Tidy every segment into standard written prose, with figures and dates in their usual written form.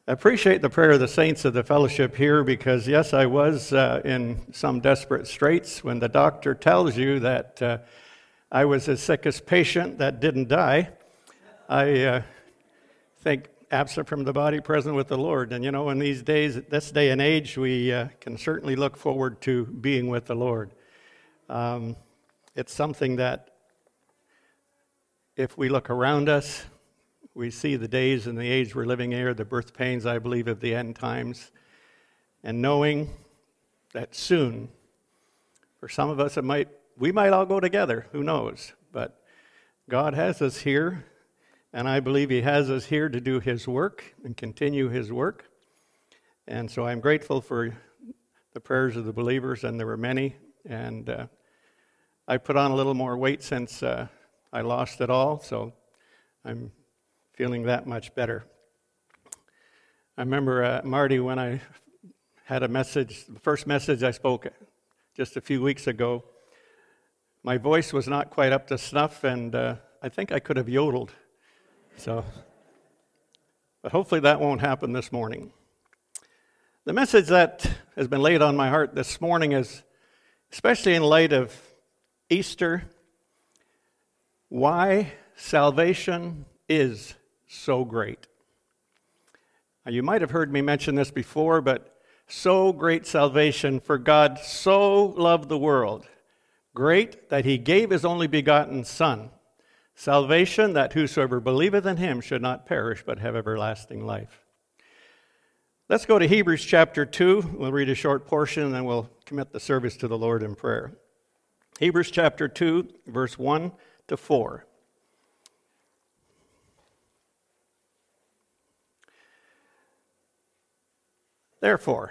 I appreciate the prayer of the saints of the fellowship here because, yes, I was in some desperate straits when the doctor tells you that I was his sickest patient that didn't die. I think absent from the body, present with the Lord. And, in these days, this day and age, we can certainly look forward to being with the Lord. It's something that if we look around us, we see the days and the age we're living here, the birth pains, I believe, of the end times, and knowing that soon, for some of us, we might all go together, who knows, but God has us here, and I believe He has us here to do His work and continue His work, and so I'm grateful for the prayers of the believers, and there were many, and I put on a little more weight since I lost it all, so I'm feeling that much better. I remember, Marty, when I had the first message I spoke just a few weeks ago, my voice was not quite up to snuff, and I think I could have yodeled. But hopefully that won't happen this morning. The message that has been laid on my heart this morning is, especially in light of Easter, why salvation is so great. Now, you might have heard me mention this before, but so great salvation, for God so loved the world, great that He gave His only begotten Son, salvation that whosoever believeth in Him should not perish but have everlasting life. Let's go to Hebrews chapter 2. We'll read a short portion and then we'll commit the service to the Lord in prayer. Hebrews chapter 2, verse 1 to 4. Therefore,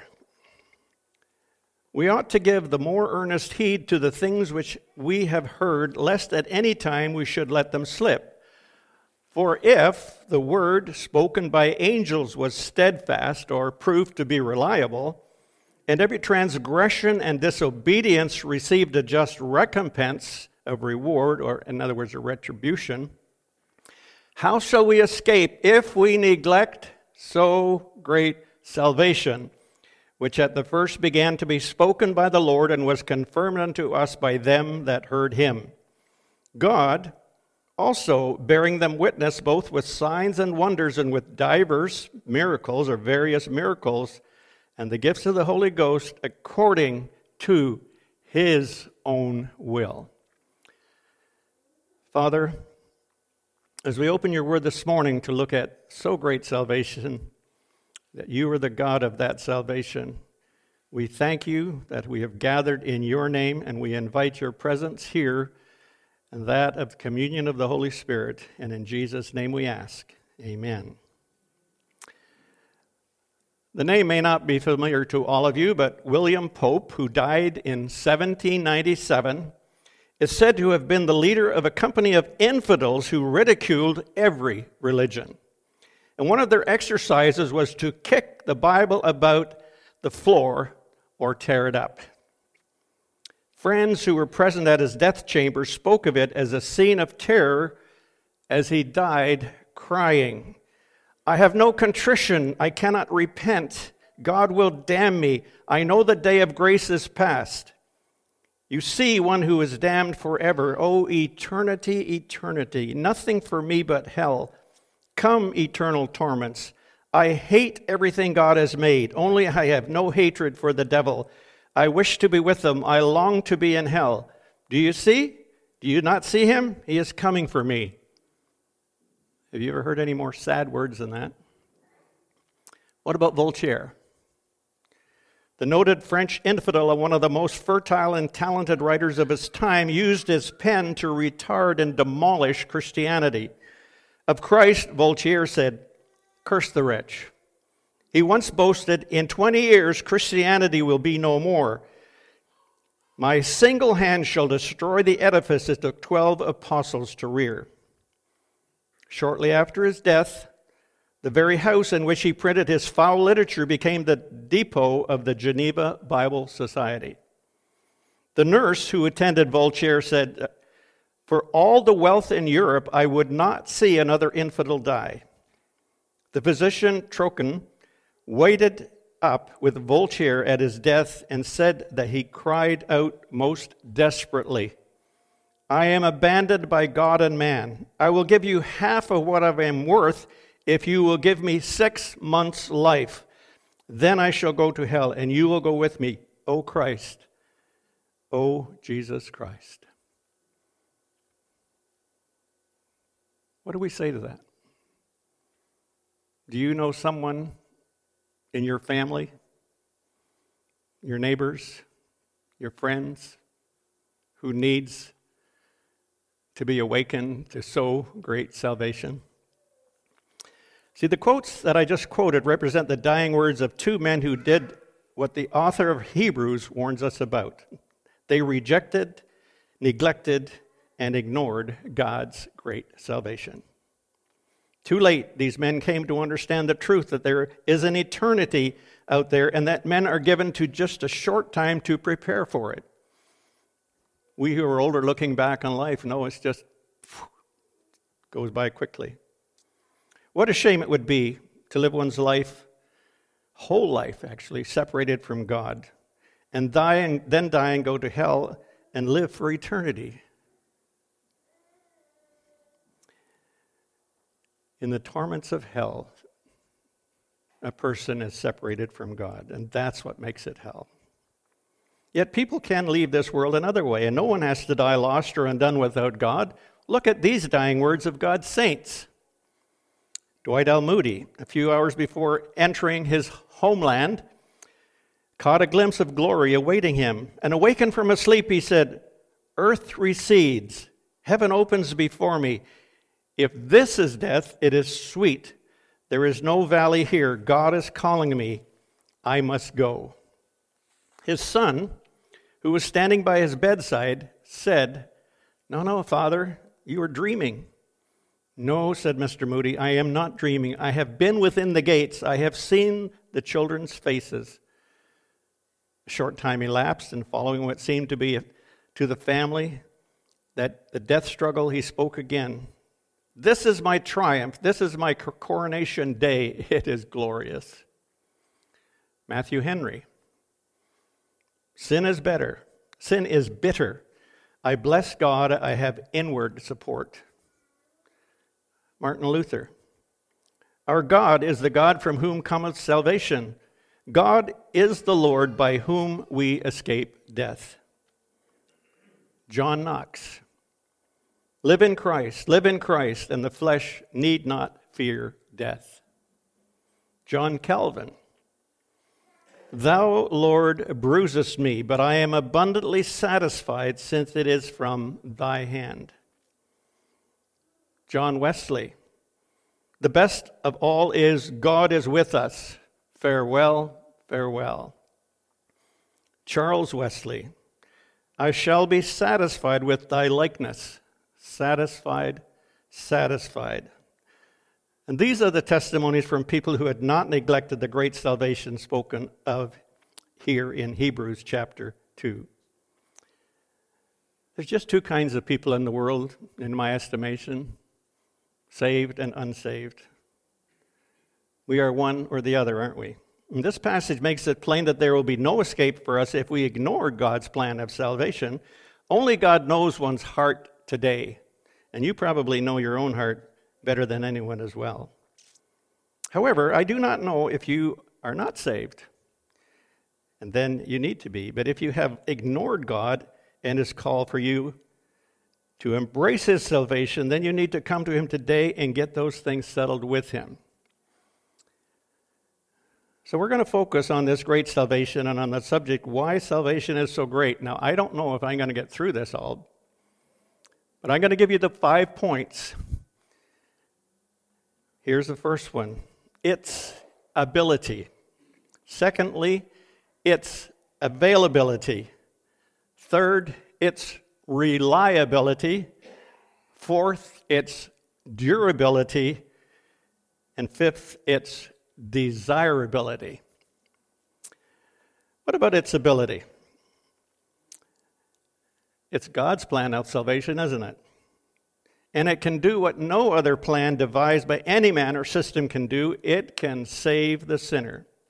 we ought to give the more earnest heed to the things which we have heard, lest at any time we should let them slip. For if the word spoken by angels was steadfast or proved to be reliable, and every transgression and disobedience received a just recompense of reward, or in other words, a retribution, how shall we escape if we neglect so great salvation, which at the first began to be spoken by the Lord and was confirmed unto us by them that heard Him? God also bearing them witness both with signs and wonders and with divers miracles or various miracles and the gifts of the Holy Ghost according to His own will. Father, as we open your word this morning to look at so great salvation, that you are the God of that salvation, we thank you that we have gathered in your name, and we invite your presence here and that of communion of the Holy Spirit. And in Jesus' name we ask, amen. The name may not be familiar to all of you, but William Pope, who died in 1797, is said to have been the leader of a company of infidels who ridiculed every religion. And one of their exercises was to kick the Bible about the floor or tear it up. Friends who were present at his death chamber spoke of it as a scene of terror as he died crying, "I have no contrition, I cannot repent. God will damn me. I know the day of grace is past. You see one who is damned forever. Oh, eternity, eternity. Nothing for me but hell. Come, eternal torments. I hate everything God has made. Only I have no hatred for the devil. I wish to be with him. I long to be in hell. Do you see? Do you not see him? He is coming for me." Have you ever heard any more sad words than that? What about Voltaire? The noted French infidel and one of the most fertile and talented writers of his time used his pen to retard and demolish Christianity. Of Christ, Voltaire said, "Curse the rich." He once boasted, "In 20 years, Christianity will be no more. My single hand shall destroy the edifice it took 12 apostles to rear." Shortly after his death, the very house in which he printed his foul literature became the depot of the Geneva Bible Society. The nurse who attended Voltaire said, "For all the wealth in Europe, I would not see another infidel die." The physician Trochen waited up with Voltaire at his death and said that he cried out most desperately, "I am abandoned by God and man. I will give you half of what I am worth if you will give me 6 months' life. Then I shall go to hell, and you will go with me, O Christ, O Jesus Christ." What do we say to that? Do you know someone in your family, your neighbors, your friends, who needs to be awakened to so great salvation? See, the quotes that I just quoted represent the dying words of two men who did what the author of Hebrews warns us about. They rejected, neglected, and ignored God's great salvation. Too late, these men came to understand the truth that there is an eternity out there and that men are given to just a short time to prepare for it. We who are older looking back on life know it's just goes by quickly. What a shame it would be to live one's life, whole life actually, separated from God, and then die and go to hell and live for eternity. In the torments of hell, a person is separated from God, and that's what makes it hell. Yet people can leave this world another way, and no one has to die lost or undone without God. Look at these dying words of God's saints. Dwight L. Moody, a few hours before entering his homeland, caught a glimpse of glory awaiting him, and awakened from a sleep, he said, "Earth recedes, heaven opens before me. If this is death, it is sweet. There is no valley here. God is calling me. I must go." His son, who was standing by his bedside, said, No, Father, you are dreaming." "No," said Mr. Moody, "I am not dreaming. I have been within the gates. I have seen the children's faces." A short time elapsed, and following what seemed to be to the family, that the death struggle, he spoke again. "This is my triumph. This is my coronation day. It is glorious." Matthew Henry. Sin is bitter. I bless God I have inward support." Martin Luther. "Our God is the God from whom cometh salvation. God is the Lord by whom we escape death." John Knox. Live in Christ, and the flesh need not fear death." John Calvin. "Thou, Lord, bruisest me, but I am abundantly satisfied, since it is from thy hand." John Wesley. "The best of all is, God is with us. Farewell, farewell." Charles Wesley. "I shall be satisfied with thy likeness." Satisfied, satisfied. And these are the testimonies from people who had not neglected the great salvation spoken of here in Hebrews chapter 2. There's just two kinds of people in the world, in my estimation: saved and unsaved. We are one or the other, aren't we? And this passage makes it plain that there will be no escape for us if we ignore God's plan of salvation. Only God knows one's heart today, and you probably know your own heart better than anyone as well. However, I do not know if you are not saved, and then you need to be. But if you have ignored God and his call for you to embrace his salvation, then you need to come to him today and get those things settled with him. So we're going to focus on this great salvation and on the subject, why salvation is so great. Now, I don't know if I'm going to get through this all, but I'm going to give you the 5 points. Here's the first one: its ability. Secondly, its availability. Third, its reliability. Fourth, its durability. And fifth, its desirability. What about its ability? It's God's plan of salvation, isn't it? And it can do what no other plan devised by any man or system can do. It can save the sinner.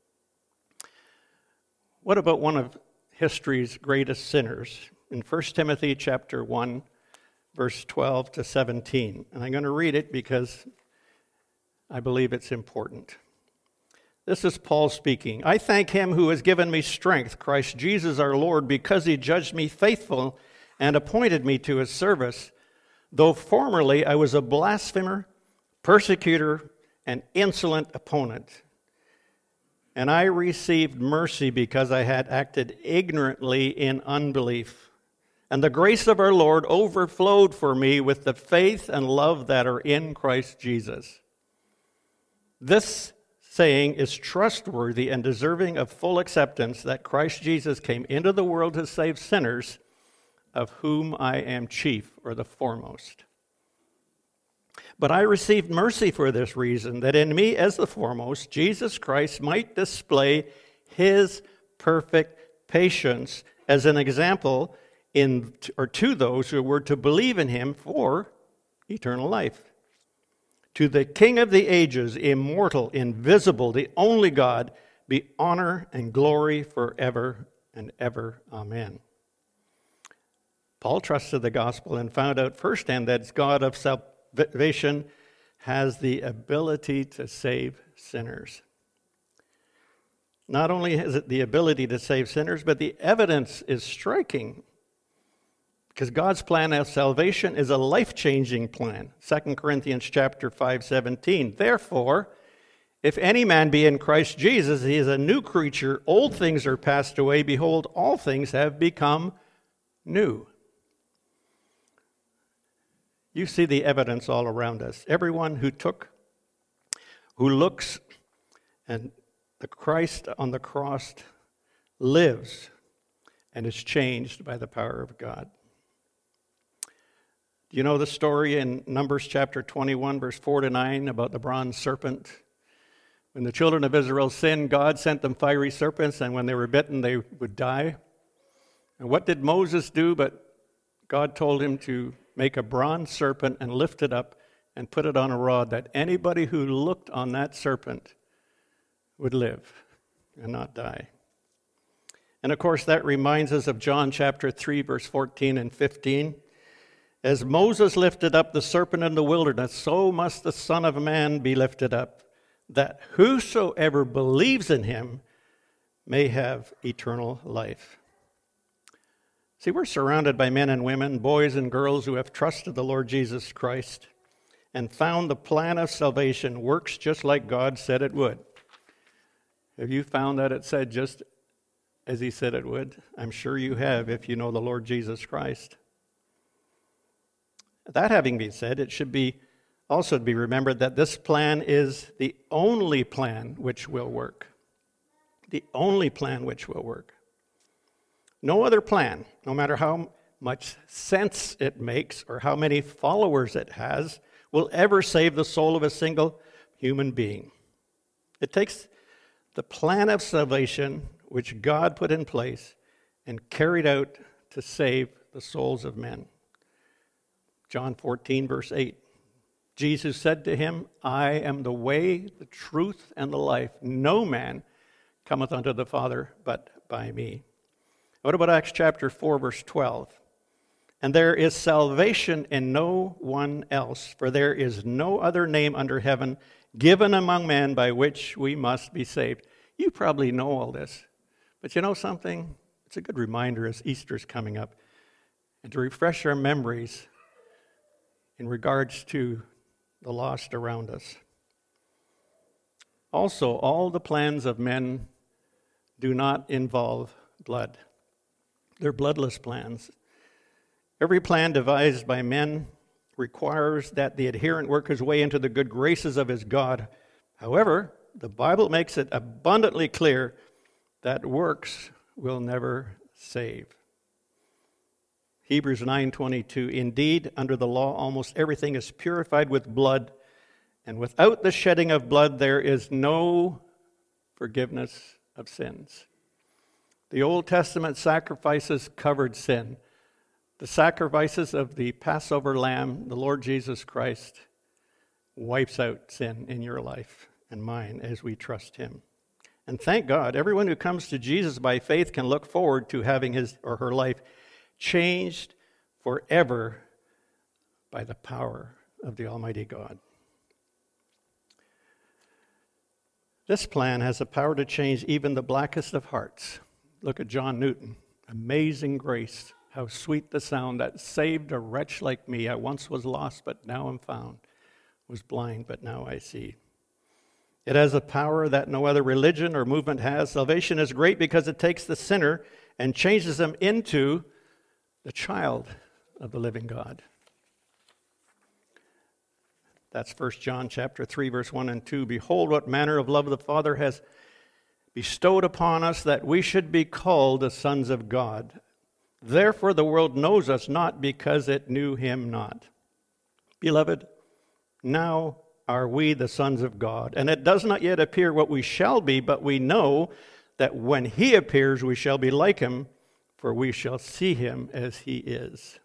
what about one of history's greatest sinners? In 1 Timothy chapter 1, verse 12 to 17. And I'm going to read it because I believe it's important. This is Paul speaking. I thank him who has given me strength, Christ Jesus our Lord, because he judged me faithful and appointed me to his service. Though formerly I was a blasphemer, persecutor, and insolent opponent. And I received mercy because I had acted ignorantly in unbelief. And the grace of our Lord overflowed for me with the faith and love that are in Christ Jesus. This saying is trustworthy and deserving of full acceptance, that Christ Jesus came into the world to save sinners, of whom I am chief, or the foremost. But I received mercy for this reason, that in me as the foremost, Jesus Christ might display his perfect patience as an example to those who were to believe in him for eternal life. To the King of the ages, immortal, invisible, the only God, be honor and glory forever and ever. Amen. Paul trusted the gospel and found out firsthand that God of salvation has the ability to save sinners. Not only has it the ability to save sinners, but the evidence is striking. Because God's plan of salvation is a life-changing plan. 2 Corinthians chapter 5:17. Therefore, if any man be in Christ Jesus, he is a new creature. Old things are passed away. Behold, all things have become new. You see the evidence all around us. Everyone who looks and the Christ on the cross lives and is changed by the power of God. Do you know the story in Numbers chapter 21, verse 4 to 9 about the bronze serpent? When the children of Israel sinned, God sent them fiery serpents, and when they were bitten, they would die. And what did Moses do? But God told him to make a bronze serpent and lift it up and put it on a rod, that anybody who looked on that serpent would live and not die. And of course, that reminds us of John chapter 3, verse 14 and 15. As Moses lifted up the serpent in the wilderness, so must the Son of Man be lifted up, that whosoever believes in him may have eternal life. See, we're surrounded by men and women, boys and girls who have trusted the Lord Jesus Christ and found the plan of salvation works just like God said it would. Have you found that it said just as he said it would? I'm sure you have if you know the Lord Jesus Christ. That having been said, it should be also be remembered that this plan is the only plan which will work. The only plan which will work. No other plan, no matter how much sense it makes or how many followers it has, will ever save the soul of a single human being. It takes the plan of salvation which God put in place and carried out to save the souls of men. John 14, verse 8. Jesus said to him, I am the way, the truth, and the life. No man cometh unto the Father but by me. What about Acts chapter 4, verse 12? And there is salvation in no one else, for there is no other name under heaven given among men by which we must be saved. You probably know all this, but you know something? It's a good reminder as Easter's coming up, and to refresh our memories in regards to the lost around us. Also, all the plans of men do not involve blood. They're bloodless plans. Every plan devised by men requires that the adherent work his way into the good graces of his God. However, the Bible makes it abundantly clear that works will never save. Hebrews 9:22, indeed, under the law, almost everything is purified with blood, and without the shedding of blood, there is no forgiveness of sins. The Old Testament sacrifices covered sin. The sacrifices of the Passover lamb, the Lord Jesus Christ, wipes out sin in your life and mine as we trust him. And thank God, everyone who comes to Jesus by faith can look forward to having his or her life changed forever by the power of the Almighty God. This plan has the power to change even the blackest of hearts. Look at John Newton. Amazing grace, how sweet the sound that saved a wretch like me. I once was lost, but now am found. Was blind, but now I see. It has a power that no other religion or movement has. Salvation is great because it takes the sinner and changes them into the child of the living God. That's 1 John chapter 3, verse 1 and 2. Behold, what manner of love the Father has bestowed upon us, that we should be called the sons of God. Therefore the world knows us not, because it knew him not. Beloved, now are we the sons of God, and it does not yet appear what we shall be, but we know that when he appears we shall be like him, for we shall see him as he is.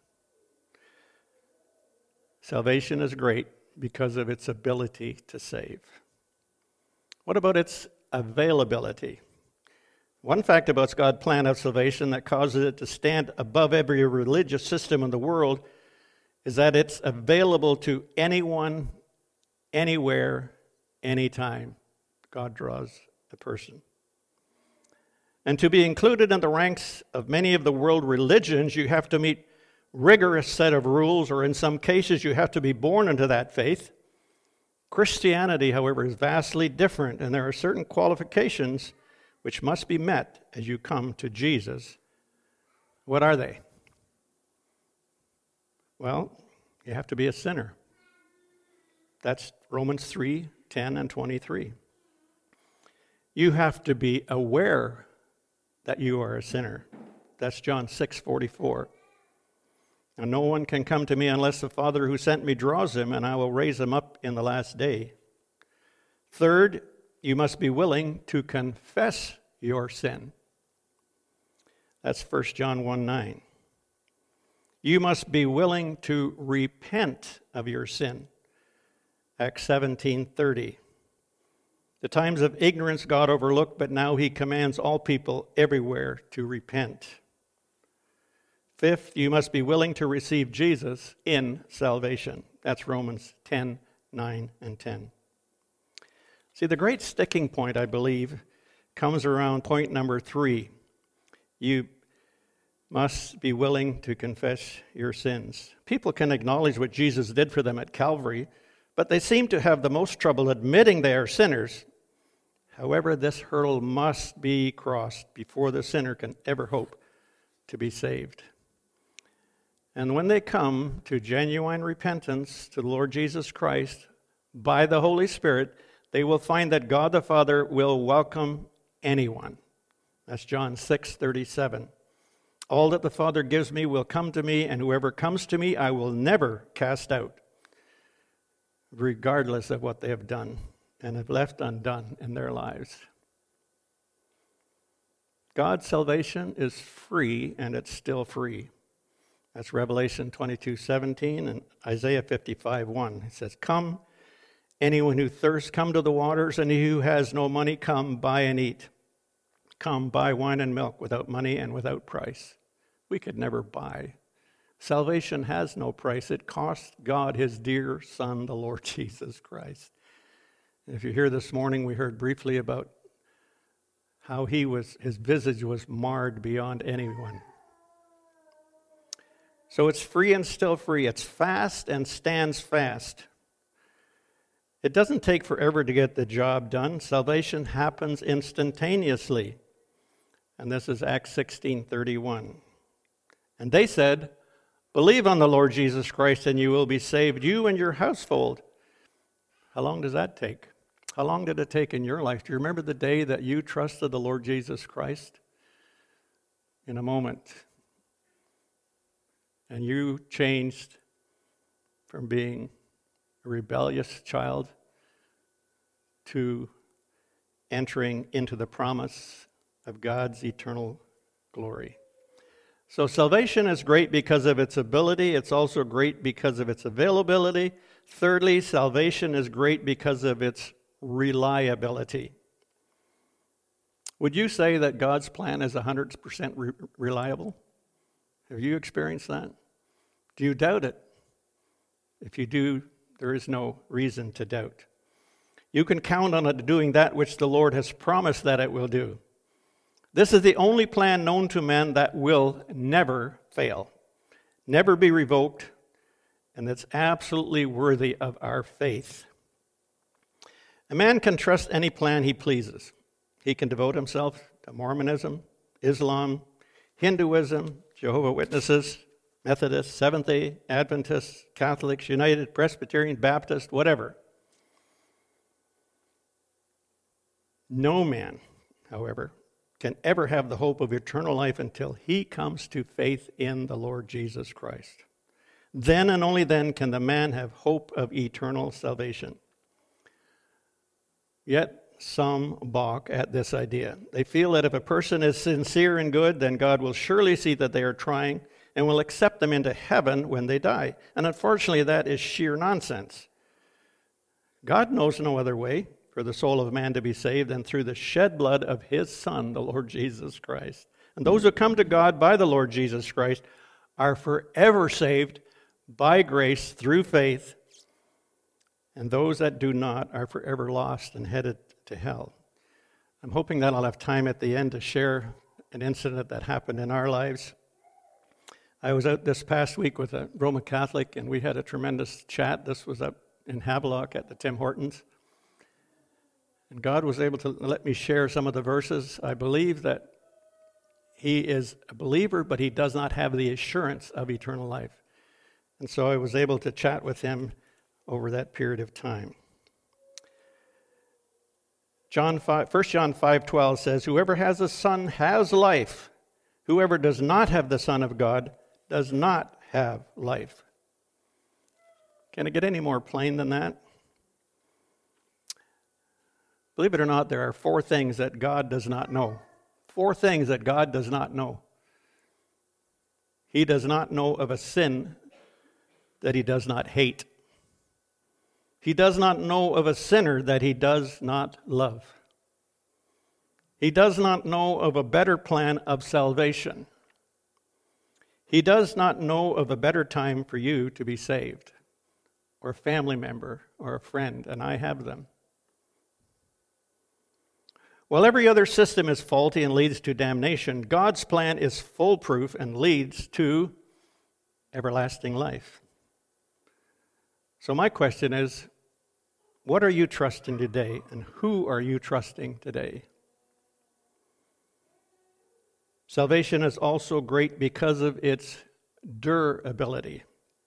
Salvation is great because of its ability to save. What about its availability? One fact about God's plan of salvation that causes it to stand above every religious system in the world is that it's available to anyone, anywhere, anytime God draws the person. And to be included in the ranks of many of the world religions, you have to meet rigorous set of rules, or in some cases you have to be born into that faith. Christianity, however, is vastly different, and there are certain qualifications which must be met as you come to Jesus. What are they? Well, you have to be a sinner. That's Romans 3, 10 and 23. You have to be aware that you are a sinner. That's John 6, 44. And no one can come to me unless the Father who sent me draws him, and I will raise him up in the last day. Third, you must be willing to confess your sin. That's 1 John 1, 9. You must be willing to repent of your sin. Acts 17:30. The times of ignorance God overlooked, but now he commands all people everywhere to repent. Fifth, you must be willing to receive Jesus in salvation. That's Romans 10, 9, and 10. See, the great sticking point, I believe, comes around point number 3. You must be willing to confess your sins. People can acknowledge what Jesus did for them at Calvary, but they seem to have the most trouble admitting they are sinners. However, this hurdle must be crossed before the sinner can ever hope to be saved. And when they come to genuine repentance to the Lord Jesus Christ by the Holy Spirit, they will find that God the Father will welcome anyone. That's John 6:37. All that the Father gives me will come to me, and whoever comes to me I will never cast out, regardless of what they have done and have left undone in their lives. God's salvation is free, and it's still free. That's Revelation 22:17 and Isaiah 55:1. It says, "Come, anyone who thirsts, come to the waters, and he who has no money, come, buy and eat. Come, buy wine and milk without money and without price." We could never buy. Salvation has no price. It cost God his dear Son, the Lord Jesus Christ. And if you're here this morning, we heard briefly about how his visage was marred beyond anyone. So it's free and still free. It's fast and stands fast. It doesn't take forever to get the job done. Salvation happens instantaneously. And this is Acts 16:31. And they said, "Believe on the Lord Jesus Christ and you will be saved, you and your household." How long does that take? How long did it take in your life? Do you remember the day that you trusted the Lord Jesus Christ? In a moment. And you changed from being a rebellious child to entering into the promise of God's eternal glory. So salvation is great because of its ability. It's also great because of its availability. Thirdly, salvation is great because of its reliability. Would you say that God's plan is 100% reliable? Have you experienced that? Do you doubt it? If you do, there is no reason to doubt. You can count on it doing that which the Lord has promised that it will do. This is the only plan known to men that will never fail, never be revoked, and that's absolutely worthy of our faith. A man can trust any plan he pleases. He can devote himself to Mormonism, Islam, Hinduism, Jehovah's Witnesses, Methodists, Seventh-day Adventists, Catholics, United, Presbyterian, Baptist, whatever. No man, however, can ever have the hope of eternal life until he comes to faith in the Lord Jesus Christ. Then and only then can the man have hope of eternal salvation. Yet some balk at this idea. They feel that if a person is sincere and good, then God will surely see that they are trying and will accept them into heaven when they die. And unfortunately, that is sheer nonsense. God knows no other way for the soul of man to be saved than through the shed blood of his Son, the Lord Jesus Christ. And those who come to God by the Lord Jesus Christ are forever saved by grace through faith, and those that do not are forever lost and headed to hell. I'm hoping that I'll have time at the end to share an incident that happened in our lives. I was out this past week with a Roman Catholic, and we had a tremendous chat. This was up in Havelock at the Tim Hortons. And God was able to let me share some of the verses. I believe that he is a believer, but he does not have the assurance of eternal life. And so I was able to chat with him over that period of time. 1 John 5:12 says, "Whoever has the Son has life. Whoever does not have the Son of God does not have life." Can it get any more plain than that? Believe it or not, there are 4 things that God does not know. 4 things that God does not know. He does not know of a sin that he does not hate. He does not know of a sinner that he does not love. He does not know of a better plan of salvation. He does not know of a better time for you to be saved, or a family member, or a friend, and I have them. While every other system is faulty and leads to damnation, God's plan is foolproof and leads to everlasting life. So my question is, what are you trusting today, and who are you trusting today? Salvation is also great because of its durability.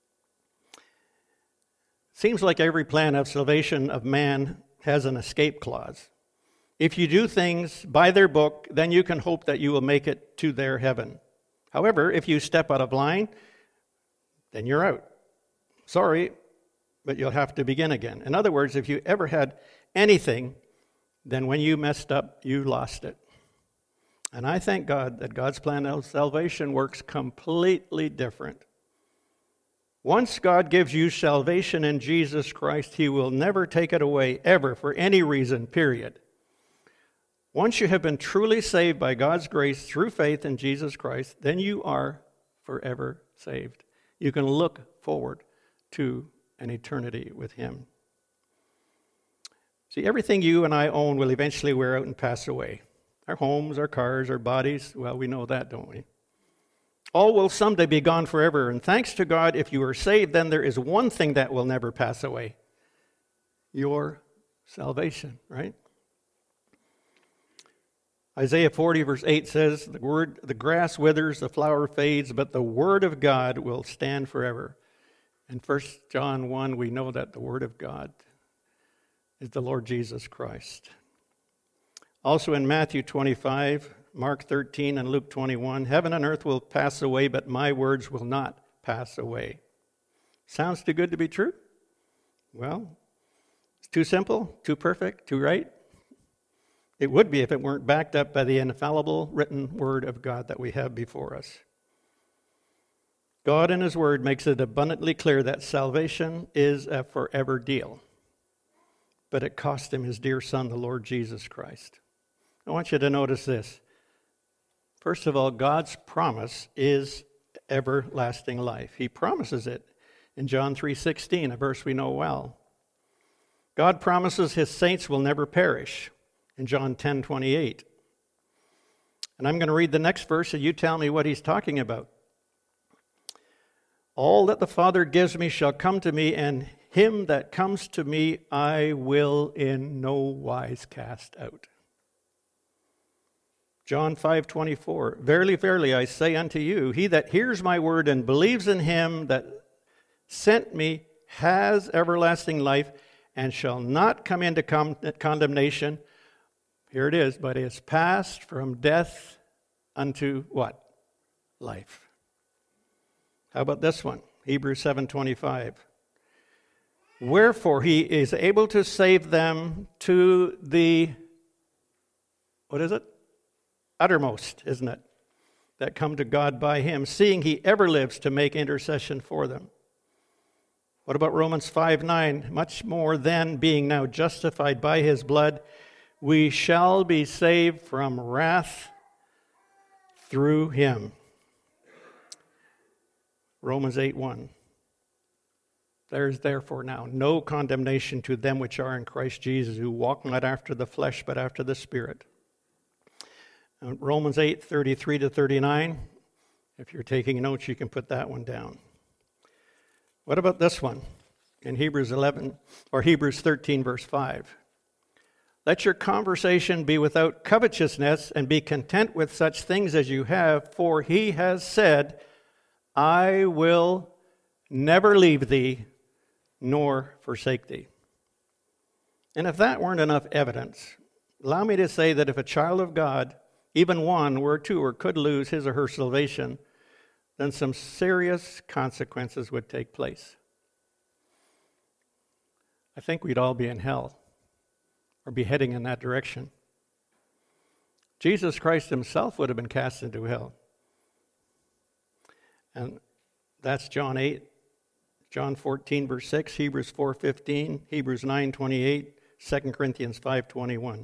Seems like every plan of salvation of man has an escape clause. If you do things by their book, then you can hope that you will make it to their heaven. However, if you step out of line, then you're out. Sorry, but you'll have to begin again. In other words, if you ever had anything, then when you messed up, you lost it. And I thank God that God's plan of salvation works completely different. Once God gives you salvation in Jesus Christ, he will never take it away, ever, for any reason, period. Once you have been truly saved by God's grace through faith in Jesus Christ, then you are forever saved. You can look forward to an eternity with him. See, everything you and I own will eventually wear out and pass away. Our homes, our cars, our bodies, well, we know that, don't we? All will someday be gone forever, and thanks to God, if you are saved, then there is one thing that will never pass away: your salvation, right? Isaiah 40, verse 8 says, the grass withers, the flower fades, but the word of God will stand forever. In 1 John 1, we know that the word of God is the Lord Jesus Christ. Also in Matthew 25, Mark 13, and Luke 21, heaven and earth will pass away, but my words will not pass away. Sounds too good to be true? Well, it's too simple, too perfect, too right. It would be if it weren't backed up by the infallible written word of God that we have before us. God in his word makes it abundantly clear that salvation is a forever deal. But it cost him his dear Son, the Lord Jesus Christ. I want you to notice this. First of all, God's promise is everlasting life. He promises it in John 3:16, a verse we know well. God promises his saints will never perish in John 10:28. And I'm going to read the next verse and you tell me what he's talking about. All that the Father gives me shall come to me, and him that comes to me I will in no wise cast out. John 5:24, verily, verily, I say unto you, he that hears my word and believes in him that sent me has everlasting life and shall not come into condemnation. Here it is, but is passed from death unto what? Life. How about this one? Hebrews 7:25. Wherefore he is able to save them to the, what is it? Uttermost, isn't it? That come to God by him, seeing he ever lives to make intercession for them. What about Romans 5:9? Much more then, being now justified by his blood, we shall be saved from wrath through him. Romans 8:1. There is therefore now no condemnation to them which are in Christ Jesus, who walk not after the flesh, but after the Spirit. Romans 8:33-39. If you're taking notes, you can put that one down. What about this one? In Hebrews 13, verse 5. Let your conversation be without covetousness, and be content with such things as you have, for he has said, I will never leave thee, nor forsake thee. And if that weren't enough evidence, allow me to say that if a child of God, even one were to or could lose his or her salvation, then some serious consequences would take place. I think we'd all be in hell, or be heading in that direction. Jesus Christ himself would have been cast into hell. And that's John 8, John 14, verse 6, Hebrews 4:15, Hebrews 9:28, 2 Corinthians 5:21.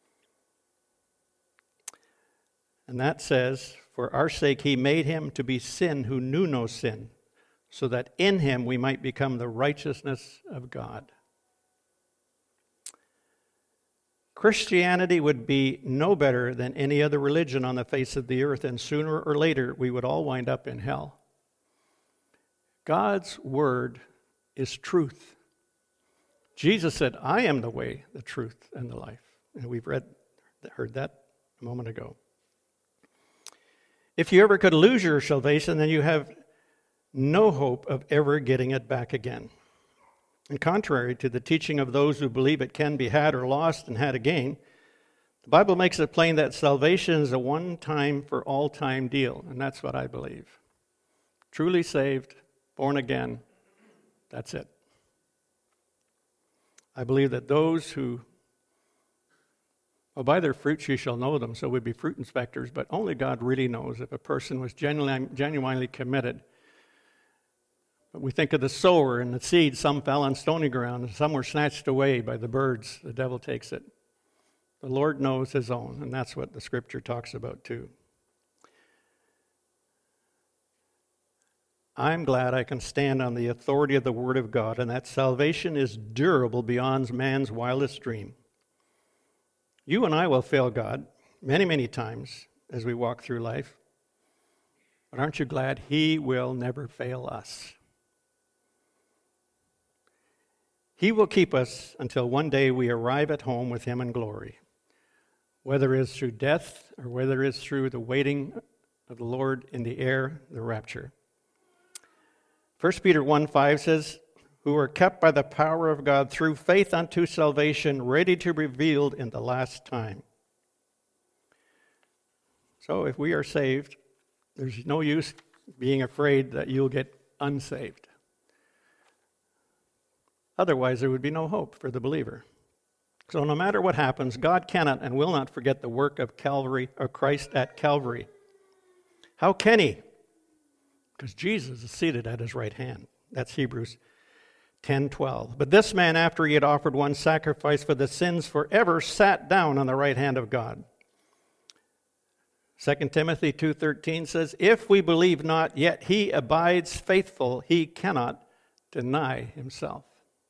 And that says, for our sake he made him to be sin who knew no sin, so that in him we might become the righteousness of God. Christianity would be no better than any other religion on the face of the earth, and sooner or later we would all wind up in hell. God's word is truth. Jesus said, I am the way, the truth, and the life. And we've heard that a moment ago. If you ever could lose your salvation, then you have no hope of ever getting it back again. And contrary to the teaching of those who believe it can be had or lost and had again, the Bible makes it plain that salvation is a one-time for all-time deal, and that's what I believe. Truly saved, born again, that's it. I believe that those who, well, by their fruits you shall know them, so we'd be fruit inspectors, but only God really knows if a person was genuinely committed. But we think of the sower and the seed, some fell on stony ground, and some were snatched away by the birds. The devil takes it. The Lord knows his own, and that's what the scripture talks about too. I'm glad I can stand on the authority of the Word of God, and that salvation is durable beyond man's wildest dream. You and I will fail God many, many times as we walk through life, but aren't you glad he will never fail us? He will keep us until one day we arrive at home with him in glory, whether it is through death or whether it is through the waiting of the Lord in the air, the rapture. 1 Peter 1:5 says, who are kept by the power of God through faith unto salvation, ready to be revealed in the last time. So if we are saved, there's no use being afraid that you'll get unsaved. Otherwise, there would be no hope for the believer. So no matter what happens, God cannot and will not forget the work of Calvary, or Christ at Calvary. How can he? Because Jesus is seated at his right hand. That's Hebrews 10:12. But this man, after he had offered one sacrifice for the sins forever, sat down on the right hand of God. 2 Timothy 2:13 says, "If we believe not, yet he abides faithful. He cannot deny himself."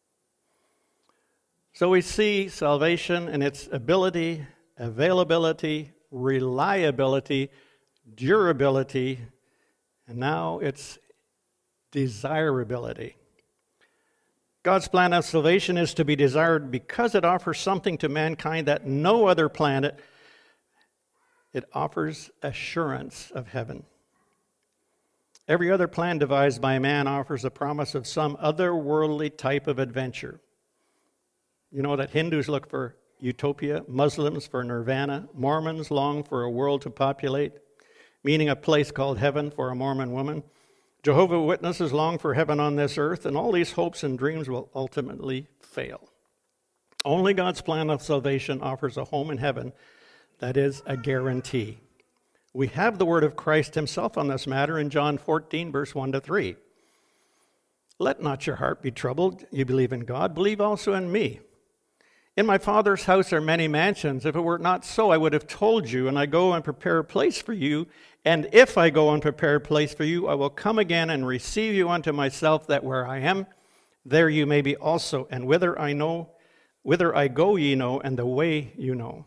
So we see salvation in its ability, availability, reliability, durability, and now its desirability. God's plan of salvation is to be desired because it offers something to mankind that no other planet. It offers assurance of heaven. Every other plan devised by man offers a promise of some otherworldly type of adventure. You know that Hindus look for utopia, Muslims for nirvana, Mormons long for a world to populate, meaning a place called heaven for a Mormon woman. Jehovah's Witnesses long for heaven on this earth, and all these hopes and dreams will ultimately fail. Only God's plan of salvation offers a home in heaven that is a guarantee. We have the word of Christ himself on this matter in John 14, verse 1-3. "Let not your heart be troubled. You believe in God, believe also in me. In my Father's house are many mansions. If it were not so, I would have told you, and I go and prepare a place for you. And if I go and prepare a place for you, I will come again and receive you unto myself, that where I am, there you may be also. And whither I go ye know, and the way you know."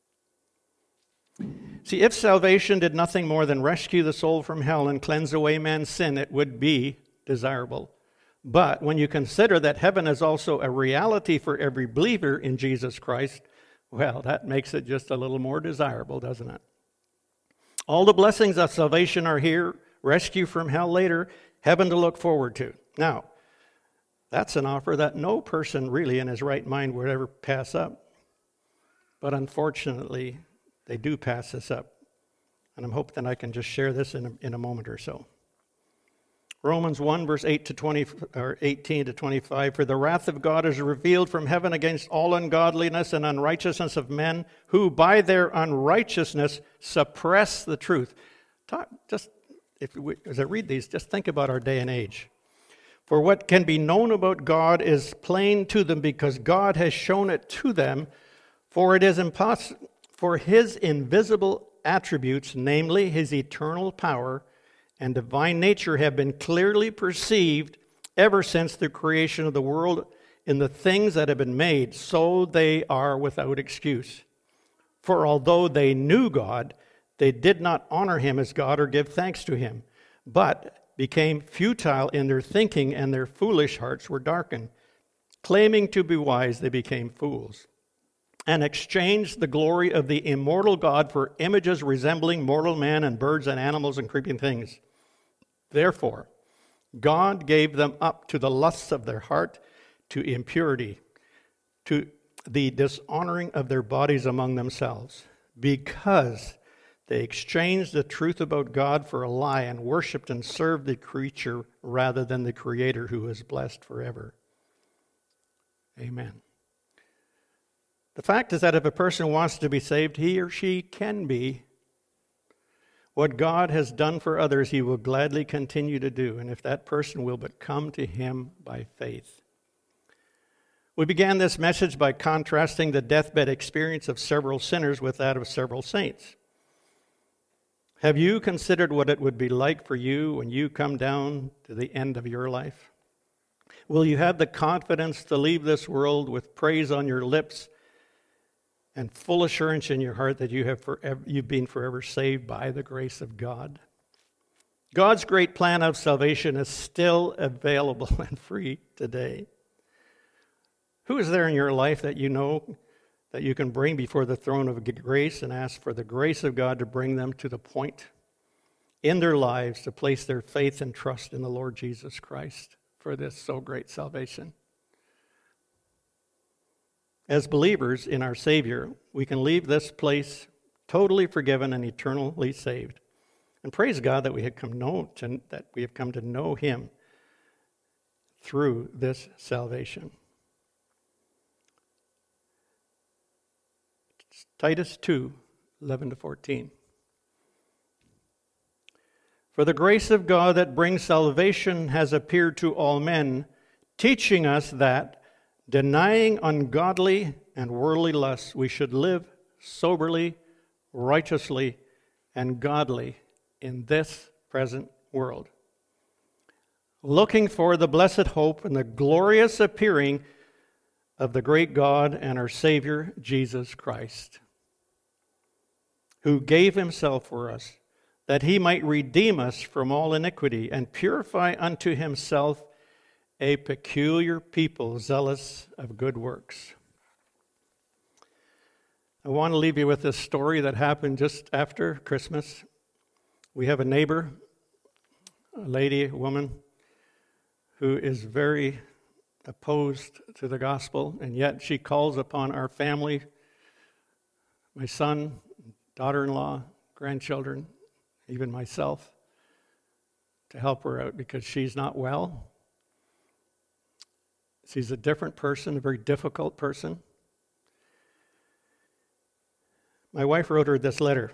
See, if salvation did nothing more than rescue the soul from hell and cleanse away man's sin, it would be desirable. But when you consider that heaven is also a reality for every believer in Jesus Christ, well, that makes it just a little more desirable, doesn't it? All the blessings of salvation are here, rescue from hell later, heaven to look forward to. Now, that's an offer that no person really in his right mind would ever pass up. But unfortunately, they do pass this up. And I'm hoping that I can just share this in a moment or so. Romans 1, verse 18-25, "For the wrath of God is revealed from heaven against all ungodliness and unrighteousness of men, who by their unrighteousness suppress the truth." As I read these, just think about our day and age. "For what can be known about God is plain to them, because God has shown it to them. For it is impossible, for his invisible attributes, namely his eternal power and divine nature, have been clearly perceived ever since the creation of the world in the things that have been made, so they are without excuse. For although they knew God, they did not honor him as God or give thanks to him, but became futile in their thinking, and their foolish hearts were darkened. Claiming to be wise, they became fools, and exchanged the glory of the immortal God for images resembling mortal man and birds and animals and creeping things. Therefore, God gave them up to the lusts of their heart, to impurity, to the dishonoring of their bodies among themselves, because they exchanged the truth about God for a lie and worshipped and served the creature rather than the Creator, who is blessed forever." Amen. The fact is that if a person wants to be saved, he or she can be. What God has done for others, he will gladly continue to do, and if that person will but come to him by faith. We began this message by contrasting the deathbed experience of several sinners with that of several saints. Have you considered what it would be like for you when you come down to the end of your life? Will you have the confidence to leave this world with praise on your lips and full assurance in your heart that you've been forever saved by the grace of God? God's great plan of salvation is still available and free today. Who is there in your life that you know that you can bring before the throne of grace and ask for the grace of God to bring them to the point in their lives to place their faith and trust in the Lord Jesus Christ for this so great salvation? As believers in our Savior, we can leave this place totally forgiven and eternally saved. And praise God that we have come to know him through this salvation. Titus 2, 11-14. "For the grace of God that brings salvation has appeared to all men, teaching us that, denying ungodly and worldly lusts, we should live soberly, righteously, and godly in this present world, looking for the blessed hope and the glorious appearing of the great God and our Savior, Jesus Christ, who gave himself for us, that he might redeem us from all iniquity and purify unto himself a peculiar people, zealous of good works. I want to leave you with this story that happened just after Christmas. We have a neighbor, a lady, a woman, who is very opposed to the gospel, and yet she calls upon our family, my son, daughter-in-law, grandchildren, even myself, to help her out because she's not well. She's a different person, a very difficult person. My wife wrote her this letter.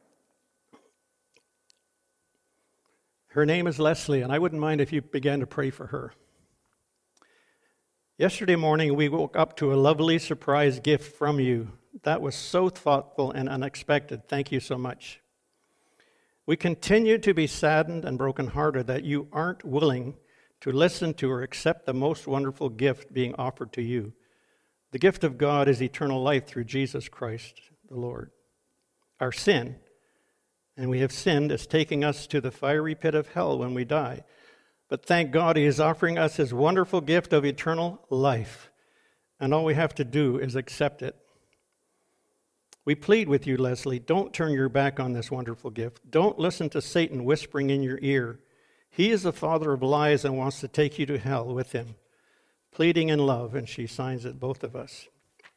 Her name is Leslie, and I wouldn't mind if you began to pray for her. Yesterday morning, we woke up to a lovely surprise gift from you. That was so thoughtful and unexpected. Thank you so much. We continue to be saddened and brokenhearted that you aren't willing to listen to or accept the most wonderful gift being offered to you. The gift of God is eternal life through Jesus Christ, the Lord. Our sin, and we have sinned, is taking us to the fiery pit of hell when we die. But thank God he is offering us his wonderful gift of eternal life. And all we have to do is accept it. We plead with you, Leslie, don't turn your back on this wonderful gift. Don't listen to Satan whispering in your ear. He is the father of lies and wants to take you to hell with him. Pleading in love, and she signs it, both of us.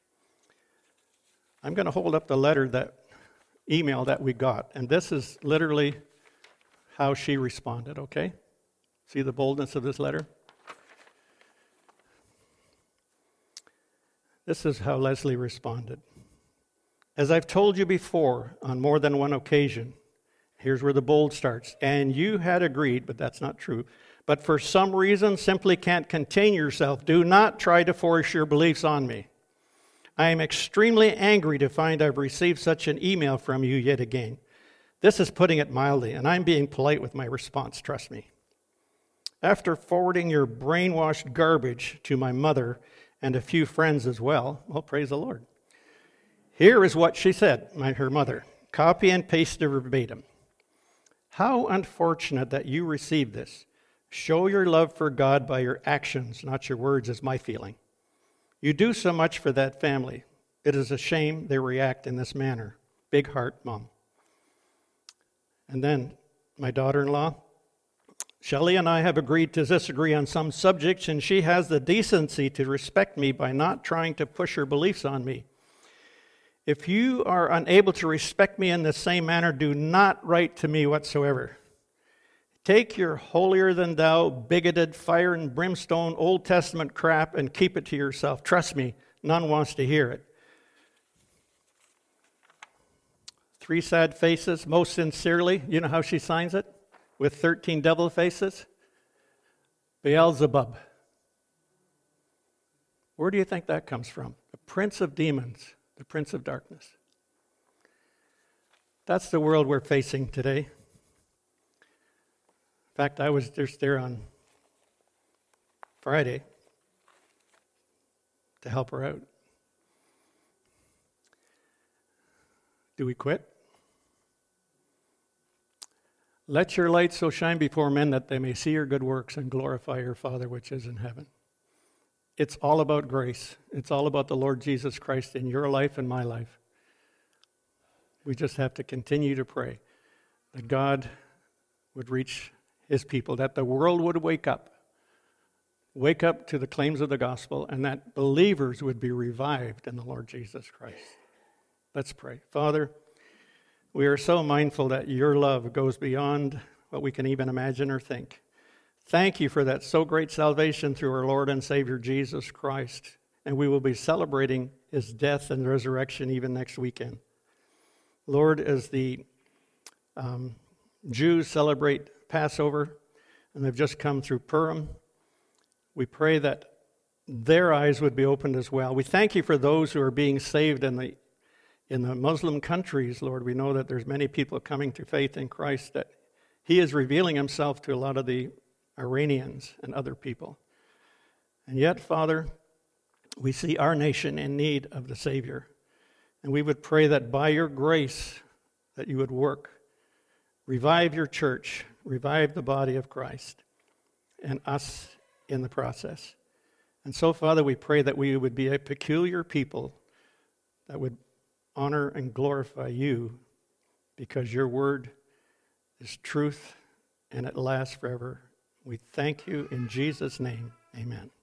I'm going to hold up the email that we got, and this is literally how she responded, okay? See the boldness of this letter? This is how Leslie responded. As I've told you before on more than one occasion, here's where the bold starts, and you had agreed, but that's not true, but for some reason simply can't contain yourself. Do not try to force your beliefs on me. I am extremely angry to find I've received such an email from you yet again. This is putting it mildly, and I'm being polite with my response, trust me. After forwarding your brainwashed garbage to my mother and a few friends as well, praise the Lord. Here is what she said, her mother, copy and paste it verbatim. How unfortunate that you received this. Show your love for God by your actions, not your words, is my feeling. You do so much for that family. It is a shame they react in this manner. Big heart, Mom. And then my daughter-in-law, Shelley and I have agreed to disagree on some subjects, and she has the decency to respect me by not trying to push her beliefs on me. If you are unable to respect me in the same manner, do not write to me whatsoever. Take your holier-than-thou, bigoted, fire and brimstone Old Testament crap and keep it to yourself. Trust me, none wants to hear it. 3 sad faces, most sincerely. You know how she signs it? With 13 devil faces? Beelzebub. Where do you think that comes from? The prince of demons, the prince of darkness. That's the world we're facing today. In fact, I was just there on Friday to help her out. Do we quit? Let your light so shine before men that they may see your good works and glorify your Father which is in heaven. It's all about grace. It's all about the Lord Jesus Christ in your life and my life. We just have to continue to pray that God would reach his people, that the world would wake up to the claims of the gospel, and that believers would be revived in the Lord Jesus Christ. Let's pray. Father, we are so mindful that your love goes beyond what we can even imagine or think. Thank you for that so great salvation through our Lord and Savior Jesus Christ, and we will be celebrating his death and resurrection even next weekend. Lord, as the Jews celebrate Passover, and they've just come through Purim, we pray that their eyes would be opened as well. We thank you for those who are being saved in the in the Muslim countries, Lord, we know that there's many people coming to faith in Christ, that he is revealing himself to a lot of the Iranians and other people. And yet, Father, we see our nation in need of the Savior. And we would pray that by your grace, that you would work, revive your church, revive the body of Christ, and us in the process. And so, Father, we pray that we would be a peculiar people that would honor and glorify you, because your word is truth and it lasts forever. We thank you in Jesus' name. Amen.